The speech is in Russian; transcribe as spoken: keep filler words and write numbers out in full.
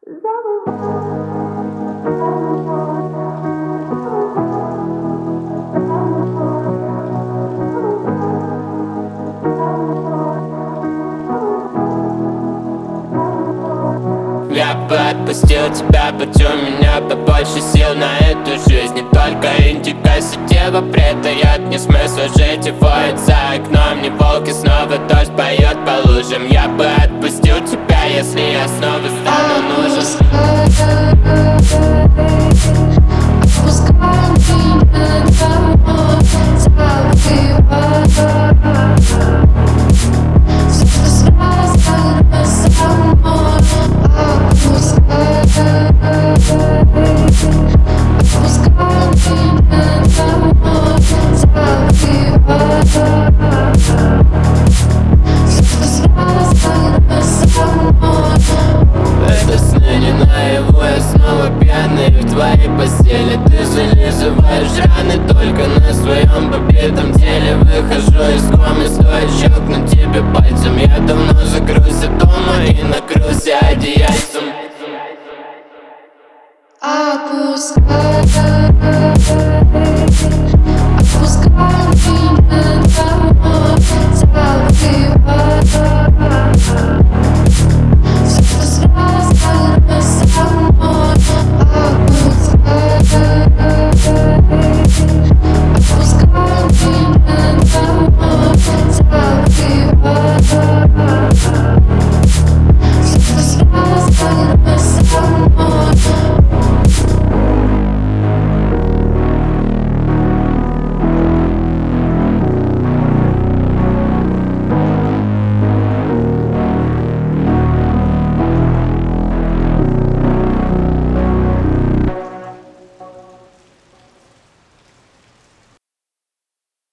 Я бы отпустил тебя, будь у меня побольше сил на эту жизнь. Не только индиго сидела, предает мне смысл жить. И воет за окном, не волки, снова дождь поет по лужам. Я бы отпустил тебя, если я снова стану нужен. Это сны не наяву, я снова пьяный в твоей постели. Ты зализываешь раны только на своем побитом теле. Выхожу из комы, стоит щелкнуть тебе пальцем. Я давно закрылся дома и накрылся одеяльцем. Отпускай.